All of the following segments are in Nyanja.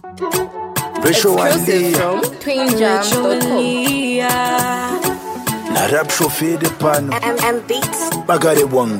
Exclusive from QueenJams.com. Na rap chauffé de pan. M Beats. Bagare wang.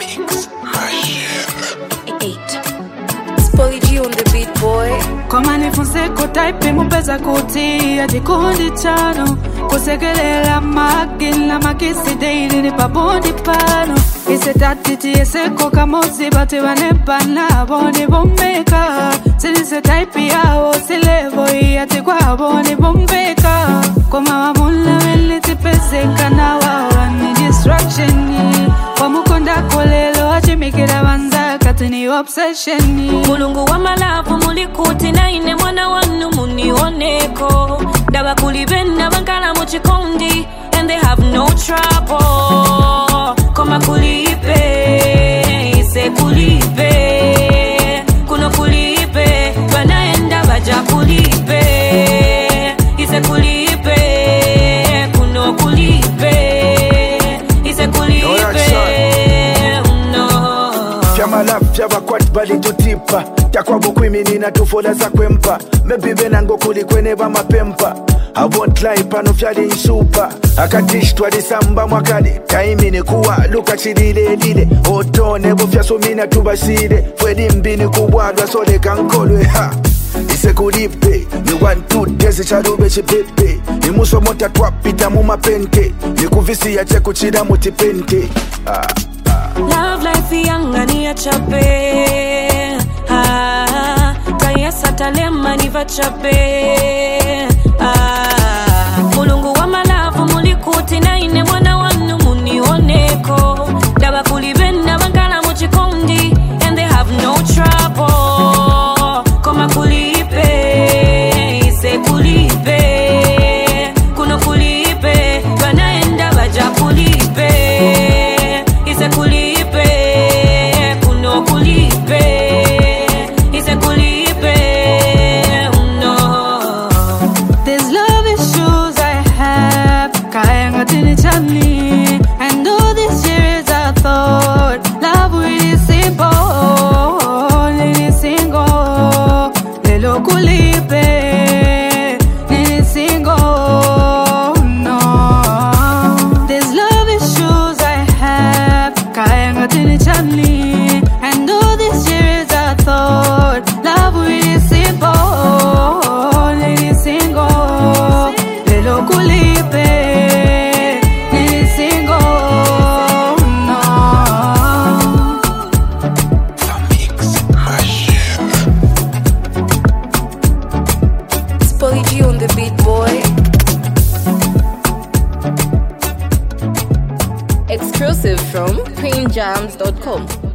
Spolly G on the beat, boy. Koma nifunze kutaipi mupeza kutia jikundi chano kusegelela magila makisi deili ni pabundi pano ise tatiti ese koka mosi bati wanepana boni bombeka sinise taipi yao silevo iyati kwa boni bombeka koma wamula wele tipeseka na wawani distraction kwa mukonda kolelo achimikira wanza katini obsession mulungu wa malavu mulikuti na ine mwana wanu munioneko daba kulibena bankala muchikondi and they have no trouble koma kulipe ise kulipe kuno kulipe banaenda baja kulipe ise kulipe kuno kulipe ise kulipe Fyamala bakwati bali tutipa Takwa bukwimini na tufola za kwempa Mebibe nango kulikwene ba mapempa I won't lie pano fyali nsupa Akatishwa disamba mwakali Taimini kuwa luka chidile dile Otone bufya sumina tubasile Fwedi mbini kuwadwa sole kankolwe ha Ise kulipe Ni 1-2 tezi charube chipepe Ni muso mota twapita mumapente Ni kuvisi ya cheku chida mutipente Love life yanga ni ya chape Kaya satalema ni vachape mulungu wa malavu mulikuti na ine mwana wanu munioneko daba kulibena bankala muchikondi and they have no trouble koma kulipe ise kulipe kuno kulipe banaenda baja kulipe ise kulipe kuno kulipe ise kulipe no. There's love issues I have kaya tini chani and all these years I thought love really simple nini single lelo kulipe nini single no. There's love issues I have kaya tini chani and all these years I thought love really simple nini single lelo kulipe nini single no. Spolly G on the beat, boy. Exclusive from QueenJams.com.